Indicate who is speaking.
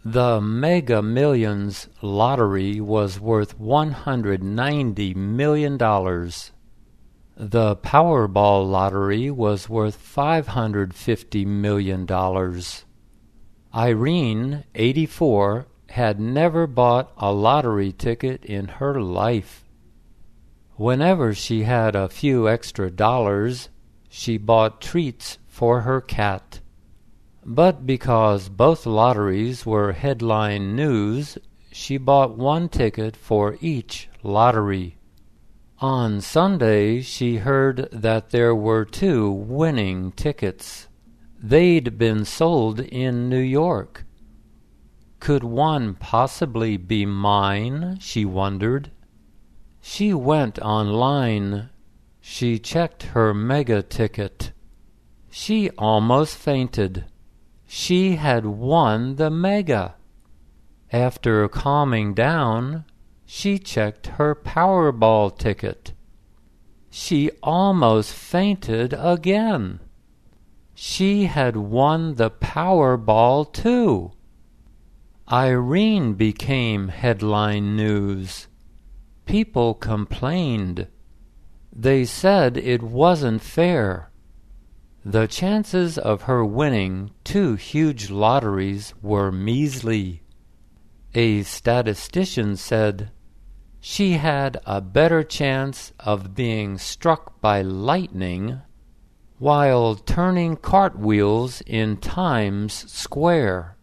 Speaker 1: The Mega Millions lottery was worth $190 million. The Powerball lottery was worth $550 million. Irene, 84, had never bought a lottery ticket in her life. Whenever she had a few extra dollars, she bought treats for her cat. But because both lotteries were headline news, she bought one ticket for each lottery. On Sunday, she heard that there were 2 winning tickets. They'd been sold in New York. Could one possibly be mine, she wondered. She went online. She checked her mega ticket. She almost fainted. She had won the mega. After calming down, she checked her Powerball ticket. She almost fainted again. She had won the Powerball too. Irene became headline news. People complained. They said it wasn't fair. The chances of her winning 2 huge lotteries were measly. A statistician said she had a better chance of being struck by lightning while turning cartwheels in Times Square.